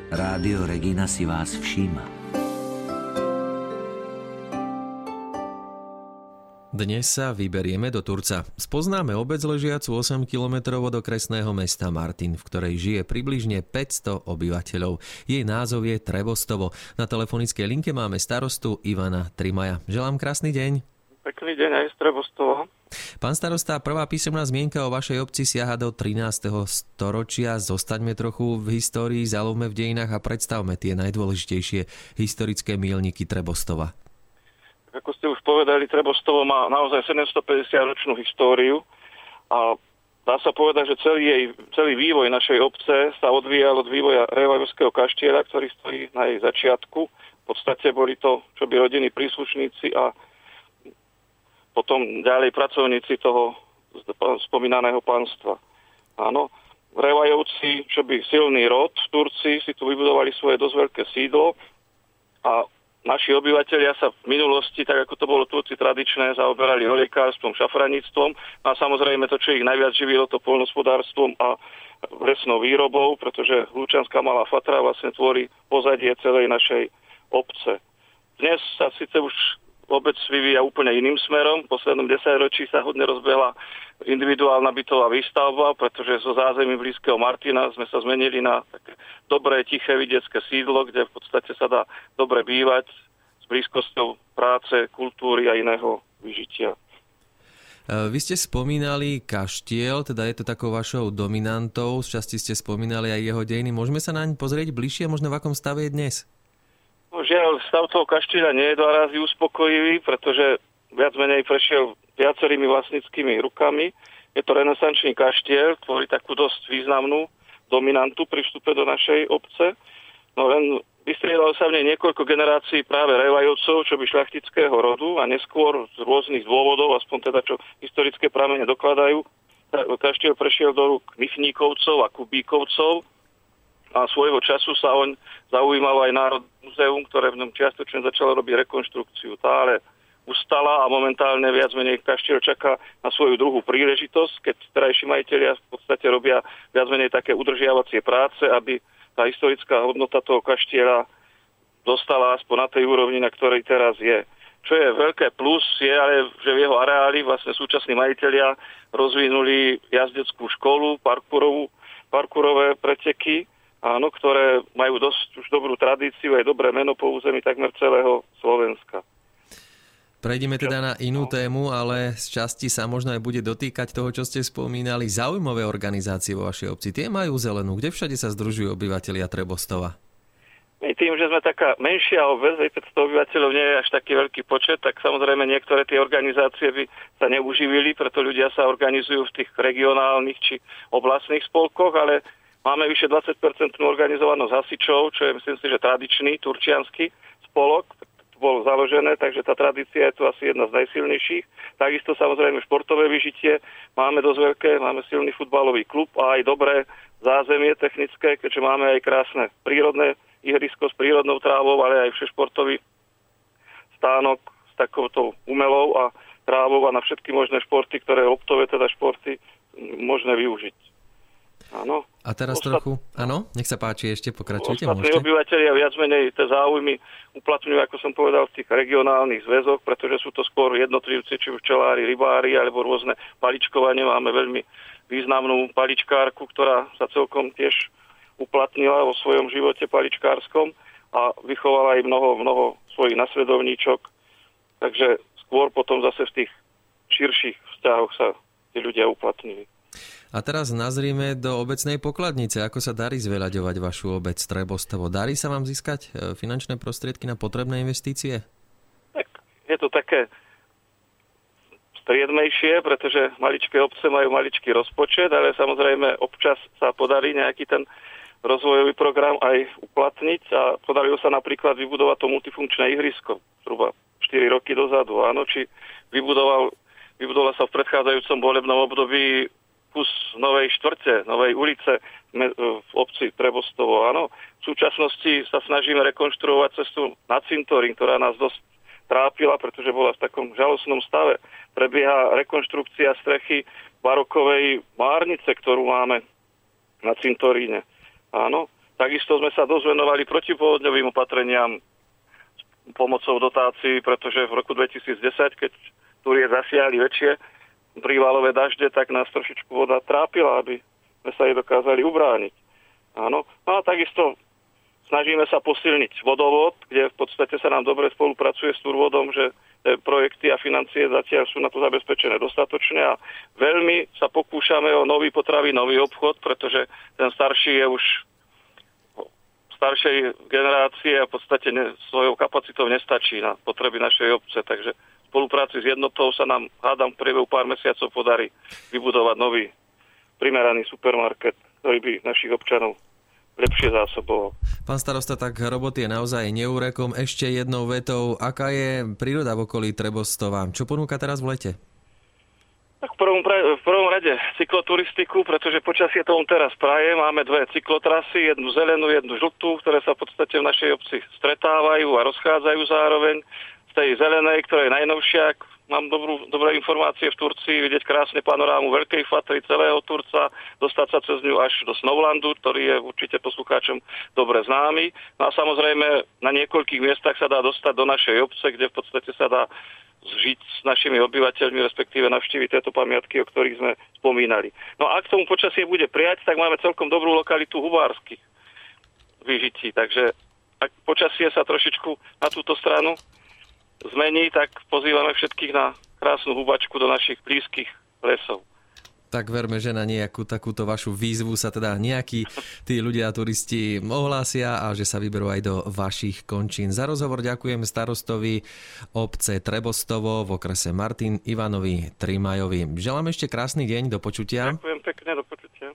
Rádio Regina si vás všíma. Dnes sa vyberieme do Turca. Spoznáme obec ležiacu 8 kilometrov od okresného mesta Martin, v ktorej žije približne 500 obyvateľov. Jej názov je Trebostovo. Na telefonickej linke máme starostu Ivana Trimaja. Želám krásny deň. Pekný deň aj z Trebostovo. Pán starosta, prvá písomná zmienka o vašej obci siaha do 13. storočia. Zostaňme trochu v histórii, zalovme v dejinách a predstavme tie najdôležitejšie historické míľniky Trebostova. Ako ste už povedali, Trebostovo má naozaj 750-ročnú históriu a dá sa povedať, že celý vývoj našej obce sa odvíjal od vývoja Revajovského kaštieľa, ktorý stojí na jej začiatku. V podstate boli to čoby rodinní príslušníci a potom ďalej pracovníci toho spomínaného pánstva. Áno, Revajovci, čoby silný rod v Turcii, si tu vybudovali svoje dosť veľké sídlo a naši obyvatelia sa v minulosti, tak ako to bolo Turci tradičné, zaoberali oliekárstvom, šafraníctvom a samozrejme to, čo ich najviac živilo, to poľnohospodárstvom a lesnou výrobou, pretože Hlučanská Malá Fatra vlastne tvorí pozadie celej našej obce. Dnes sa síce už obec vyvíja úplne iným smerom. V poslednom 10-ročí sa hodne rozbehla individuálna bytová výstavba, pretože zo zázemí blízkeho Martina sme sa zmenili na také dobré, tiché vidiecké sídlo, kde v podstate sa dá dobre bývať s blízkosťou práce, kultúry a iného vyžitia. Vy ste spomínali kaštiel, teda je to takou vašou dominantou. Z časti ste spomínali aj jeho dejiny. Môžeme sa naň pozrieť bližšie, možno v akom stave je dnes? No, žiaľ, stav toho kaštieľa nie je do razy uspokojivý, pretože viac menej prešiel viacerými vlastníckymi rukami. Je to renesančný kaštieľ, tvorí takú dosť významnú dominantu pri vstupe do našej obce. No len vystriedalo sa v nej niekoľko generácií práve Revajovcov, čo by šľachtického rodu a neskôr z rôznych dôvodov, aspoň teda čo historické pramene dokladajú, kaštieľ prešiel do rúk Michníkovcov a Kubíkovcov a svojho času sa oň zaujímalo aj Národné múzeum, ktoré v ňom čiastočne začalo robiť rekonštrukciu. Tá ale ustala a momentálne viac menej kaštieľ čaká na svoju druhú príležitosť, keď terajší majitelia v podstate robia viac menej také udržiavacie práce, aby tá historická hodnota toho kaštieľa dostala aspoň na tej úrovni, na ktorej teraz je. Čo je veľké plus, je ale, že v jeho areáli vlastne súčasní majitelia rozvinuli jazdeckú školu, parkourové preteky, áno, ktoré majú dosť už dobrú tradíciu aj dobré meno po území takmer celého Slovenska. Prejdeme teda na inú tému, ale z časti sa možno aj bude dotýkať toho, čo ste spomínali. Záujmové organizácie vo vašej obci, tie majú zelenú. Kde všade sa združujú obyvatelia Trebostova? My tým, že sme taká menšia obec, 500 obyvateľov nie je až taký veľký počet, tak samozrejme niektoré tie organizácie by sa neuživili, preto ľudia sa organizujú v tých regionálnych či oblastných spolkoch, ale máme vyše 20% organizovanosť hasičov, čo je, myslím si, že tradičný turčiansky spolok. Bol založené, takže tá tradícia je tu asi jedna z najsilnejších. Takisto samozrejme športové vyžitie. Máme dosť veľké, máme silný futbalový klub a aj dobré zázemie technické, keďže máme aj krásne prírodné ihrisko s prírodnou trávou, ale aj všešportový stánok s takouto umelou a trávou a na všetky možné športy, ktoré optové teda športy možné využiť. Áno. A teraz trochu, áno, nech sa páči, ešte pokračujte. Ostatní obyvateľia viac menej tie záujmy uplatňujú, ako som povedal, v tých regionálnych zväzoch, pretože sú to skôr jednotlivci, či včelári, rybári, alebo rôzne paličkovanie. Máme veľmi významnú paličkárku, ktorá sa celkom tiež uplatnila vo svojom živote paličkárskom a vychovala aj mnoho svojich nasledovníčok. Takže skôr potom zase v tých širších vzťahoch sa tí ľudia uplatnili. A teraz nazrime do obecnej pokladnice. Ako sa darí zveľaďovať vašu obec Trebostovo? Darí sa vám získať finančné prostriedky na potrebné investície? Tak je to také striedmejšie, pretože maličké obce majú maličký rozpočet, ale samozrejme občas sa podarí nejaký ten rozvojový program aj uplatniť a podarilo sa napríklad vybudovať to multifunkčné ihrisko zhruba 4 roky dozadu. Áno, či vybudovala sa v predchádzajúcom volebnom období kus novej štvrte, novej ulice v obci Trebostovo. Áno. V súčasnosti sa snažíme rekonštruovať cestu na cintorín, ktorá nás dosť trápila, pretože bola v takom žalostnom stave. Prebieha rekonštrukcia strechy barokovej márnice, ktorú máme na cintoríne. Áno. Takisto sme sa dosť venovali protipovodňovým opatreniam pomocou dotácií, pretože v roku 2010, keď Túrie zasiahli väčšie prívalové dažde, tak nás trošičku voda trápila, aby sme sa jej dokázali ubrániť. Áno. No a takisto snažíme sa posilniť vodovod, kde v podstate sa nám dobre spolupracuje s Turvodom, že projekty a financie zatiaľ sú na to zabezpečené dostatočne a veľmi sa pokúšame o nový potravinový obchod, pretože ten starší je už staršej generácie a v podstate svojou kapacitou nestačí na potreby našej obce, takže v spolupráci s jednotou sa nám, hádam, v priebehu pár mesiacov podarí vybudovať nový primeraný supermarket, ktorý by našich občanov lepšie zásoboval. Pán starosta, tak roboty je naozaj neúrekom. Ešte jednou vetou, aká je príroda v okolí Trebostova? Čo ponúka teraz v lete? Tak v prvom rade cykloturistiku, pretože počasie tomu teraz praje. Máme dve cyklotrasy, jednu zelenú, jednu žltú, ktoré sa v podstate v našej obci stretávajú a rozchádzajú zároveň. Z tej zelenej, ktorá je najnovšia, mám dobré informácie v Turcii, vidieť krásne panorámu Veľkej Fatry, celého Turca, dostať sa cez ňu až do Snowlandu, ktorý je určite poslucháčom dobre známy. No a samozrejme na niekoľkých miestach sa dá dostať do našej obce, kde v podstate sa dá žiť s našimi obyvateľmi, respektíve navštíviť tieto pamiatky, o ktorých sme spomínali. No a ak tomu počasie bude prijať, tak máme celkom dobrú lokalitu Hubársky vyžití. Takže ak počasie sa trošičku na túto stranu zmení, tak pozývame všetkých na krásnu hubačku do našich blízkych lesov. Tak verme, že na nejakú takúto vašu výzvu sa teda nejakí tí ľudia a turisti ohlásia a že sa vyberú aj do vašich končín. Za rozhovor ďakujem starostovi obce Trebostovo v okrese Martin Ivanovi Trimajovi. Želám ešte krásny deň, do počutia. Ďakujem pekne, do počutia.